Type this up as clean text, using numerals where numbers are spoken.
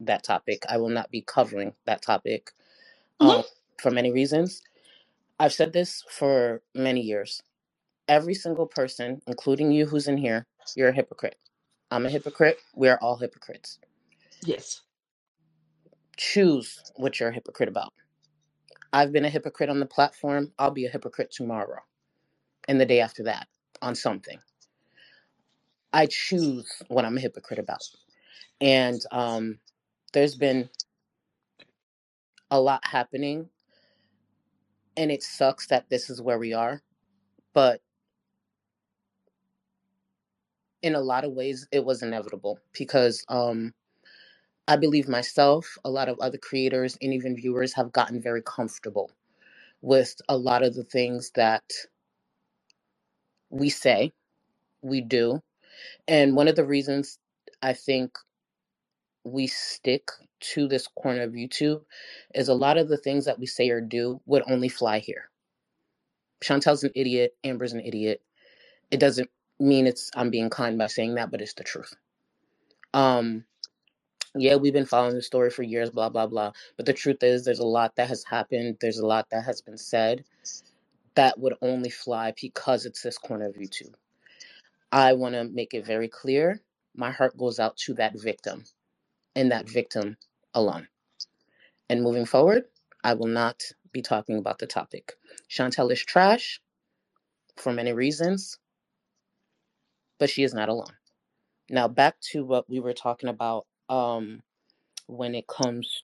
that topic. I will not be covering that topic um, Mhm. for many reasons. I've said this for many years. Every single person, including you who's in here, you're a hypocrite. I'm a hypocrite. We're all hypocrites. Yes. Choose what you're a hypocrite about. I've been a hypocrite on the platform. I'll be a hypocrite tomorrow and the day after that on something. I choose what I'm a hypocrite about. And there's been a lot happening, and it sucks that this is where we are. But in a lot of ways, it was inevitable because I believe myself, a lot of other creators, and even viewers have gotten very comfortable with a lot of the things that we say, we do. And one of the reasons I think we stick to this corner of YouTube is a lot of the things that we say or do would only fly here. Chantel's an idiot, Amber's an idiot. It doesn't mean it's I'm being kind by saying that, but it's the truth. Um yeah, we've been following the story for years, blah blah blah. But the truth is there's a lot that has happened, there's a lot that has been said that would only fly because it's this corner of YouTube. I want to make it very clear. My heart goes out to that victim and that victim alone. And moving forward, I will not be talking about the topic. Chantel is trash for many reasons, but she is not alone. Now back to what we were talking about when it comes